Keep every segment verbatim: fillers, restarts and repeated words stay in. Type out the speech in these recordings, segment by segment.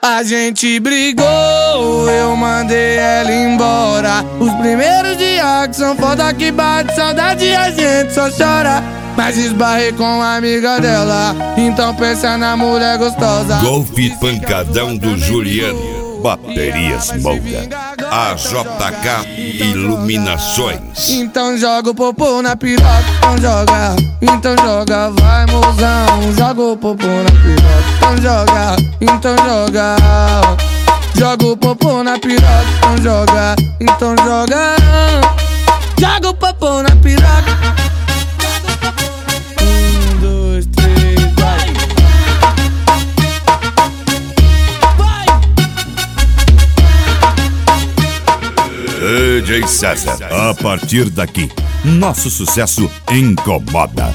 A gente brigou, eu mandei ela embora. Os primeiros dias que são foda que bate saudade, a gente só chora. Mas esbarrei com a amiga dela, então pensa na mulher gostosa. Golpe pancadão do Juliano. Baterias Molda. A J K Iluminações. Então joga o popô na piroca, então joga, então joga, vai mozão. Joga o popô na piroca, então joga, então joga. Joga o popô na piroca, então joga, então joga. Joga o popô na piroca. Um, dois, três, vai. D J César. A partir daqui, nosso sucesso incomoda.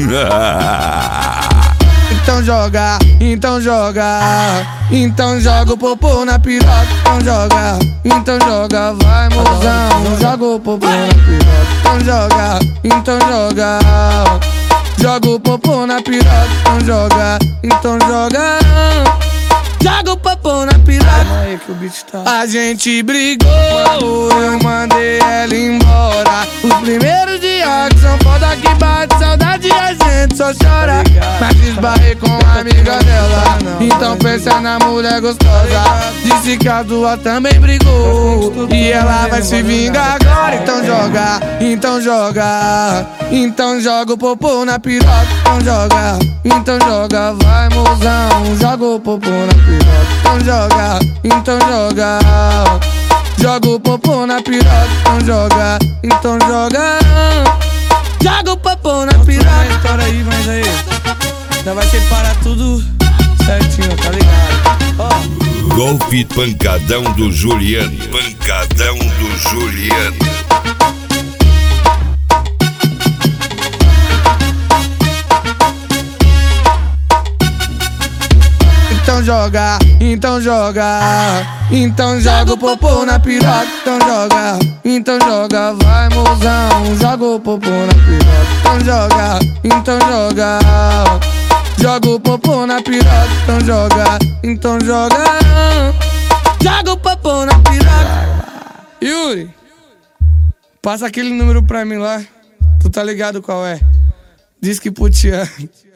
Então joga, então joga, então joga o popô na piroca, então joga, então joga, vai mozão. Joga o popô na piroca, então joga, então joga. Joga o popô na piroca, então joga, então joga. Joga o popô na piroca. Aí que o beat tá. A gente brigou, eu mandei ela embora. Os primeiros dias que são foda que bate saudade, a gente só chora. Mas esbarrei com a amiga dela, então pensa na mulher gostosa. Disse que a duas também brigou e ela vai se vingar agora. Então joga, então joga, então joga o popô na piroca, então joga, então joga, vai mozão. Joga o popô na piroca, então joga, então joga. Joga o popô na piroca, então joga, então joga. Joga o popô na piroca. História aí, mas aí já vai separar tudo certinho, tá ligado? Oh. Golpe pancadão do Juliano. Pancadão do Juliano. Então joga, então joga, então joga o popô na piroca, então joga, então joga, vai mozão. Joga o popô na piroca, então joga, então joga. Joga o popô na piroca, então joga, então joga. Joga o popô na piroca. Yuri, passa aquele número pra mim lá, tu tá ligado qual é? Diz que putiano.